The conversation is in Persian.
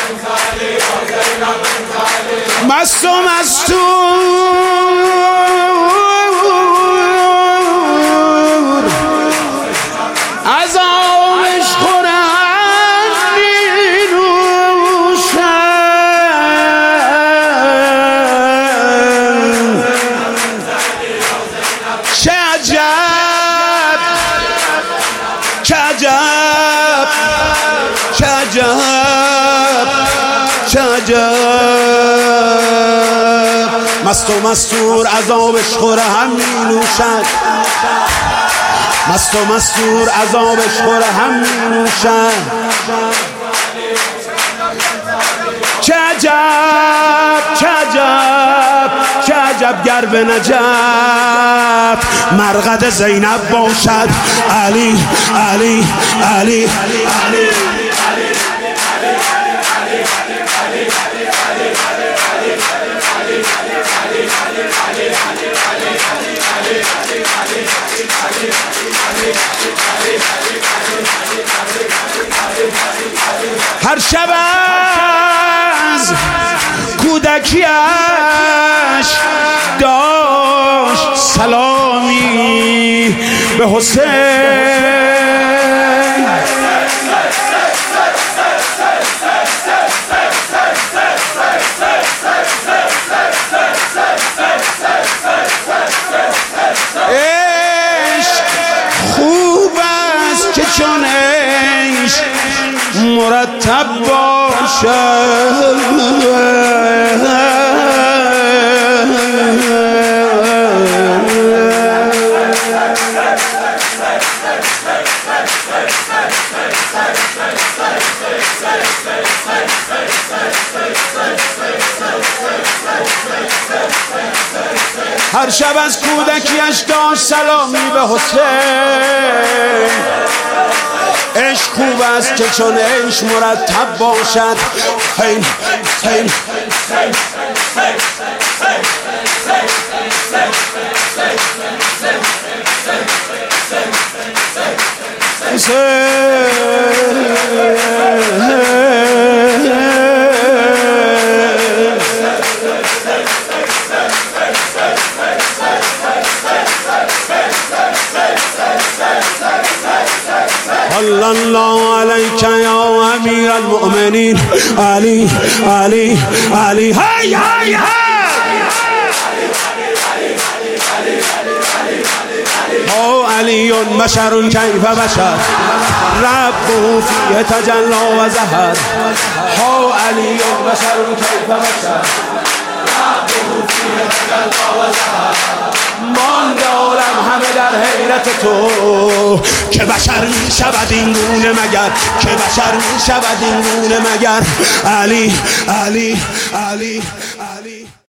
مست و مستور از آبش خورم می نوشم. چه عجب چه عجب چه عجب چه عجب. مست و مستور از آبش خوره هم می نوشد. مست و مستور از آبش خوره هم می نوشد. چه عجب چه عجب چه عجب گر به نجف مرقد زینب باشد. علی علی علی علی هر شب از کودکیش داشت سلامی به حسین. عشق خوب است که چون عشق مرتب باشد. هر شب از کودکیش داشت سلامی به حسین. عشق خوب است که چون عشق مرتب باشد. حسین حسین صلی الله علیک یا امیر المؤمنین. علی علی علی هی هی او علی بشر کیف بشر ربه فیه تجلی و ظهر. او علی بشر کیف بشر ربه فیه تجلی و ظهر. مانده عالم همه در حیرت تو که بشر می شود این گونه مگر که بشر می شود این گونه مگر. علی علی علی علی